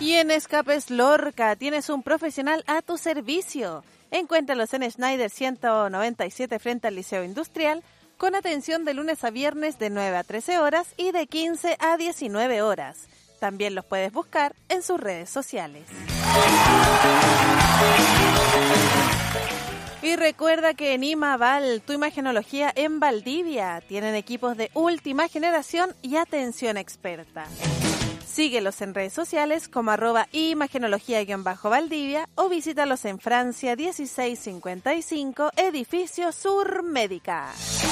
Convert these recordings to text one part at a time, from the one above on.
Y en Escapes Lorca tienes un profesional a tu servicio. Encuéntralos en Schneider 197 frente al Liceo Industrial, con atención de lunes a viernes de 9 a 13 horas y de 15 a 19 horas. También los puedes buscar en sus redes sociales. Y recuerda que en Imaval, tu imagenología en Valdivia, tienen equipos de última generación y atención experta. Síguelos en redes sociales como @imagenología_Valdivia o visítalos en Francia 1655, edificio Sur Médica.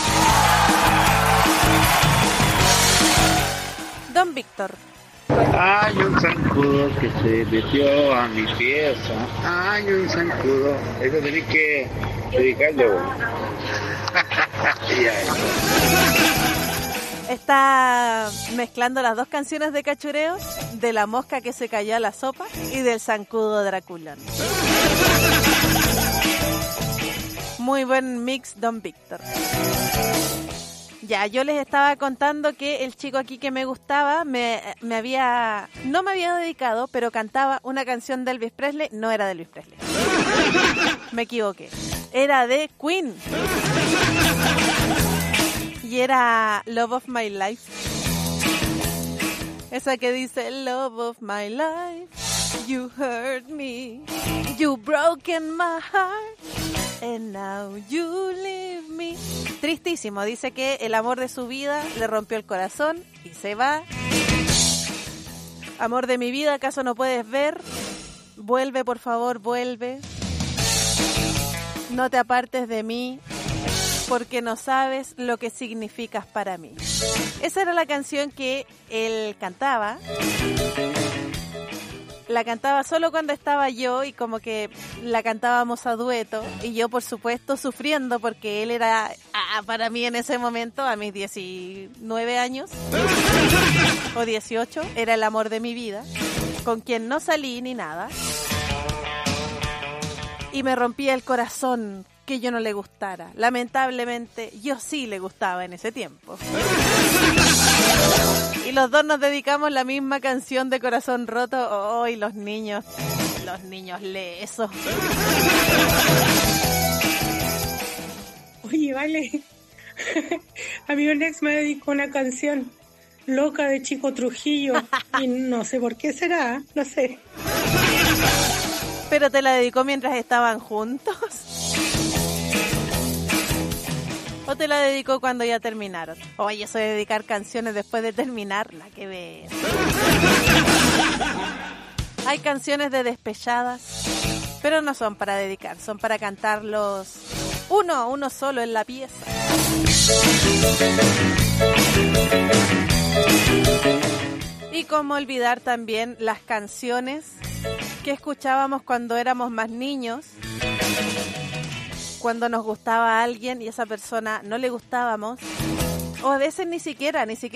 Don Víctor. Hay un zancudo que se metió a mi pieza. Hay un zancudo. Eso tenés que dedicarlo. Está mezclando las dos canciones de Cachureos, de la mosca que se cayó a la sopa y del zancudo Draculón. Muy buen mix, Don Víctor. Ya, yo les estaba contando que el chico aquí que me gustaba no me había dedicado, pero cantaba una canción de Elvis Presley. No era de Elvis Presley. Me equivoqué. Era de Queen. Y era Love of My Life. Esa que dice Love of my life, you hurt me, you broken my heart, and now you leave me. Tristísimo, dice que el amor de su vida le rompió el corazón y se va. Amor de mi vida, ¿acaso no puedes ver? Vuelve, por favor, vuelve. No te apartes de mí, porque no sabes lo que significas para mí. Esa era la canción que él cantaba. La cantaba solo cuando estaba yo y como que la cantábamos a dueto. Y yo, por supuesto, sufriendo porque él era, para mí en ese momento, a mis 19 años o 18, era el amor de mi vida, con quien no salí ni nada. Y me rompía el corazón que yo no le gustara. Lamentablemente, yo sí le gustaba en ese tiempo. Y los dos nos dedicamos la misma canción de Corazón Roto. ¡Ay, los niños lesos! Oye, vale. A mí un ex me dedicó una canción, Loca, de Chico Trujillo. Y no sé por qué será, no sé. ¿Pero te la dedicó mientras estaban juntos? ¿O te la dedicó cuando ya terminaron? Oye, eso de dedicar canciones después de terminar, la que ver. Hay canciones de despechadas, pero no son para dedicar, son para cantarlos uno solo en la pieza. Y cómo olvidar también las canciones que escuchábamos cuando éramos más niños, cuando nos gustaba a alguien y esa persona no le gustábamos, o a veces ni siquiera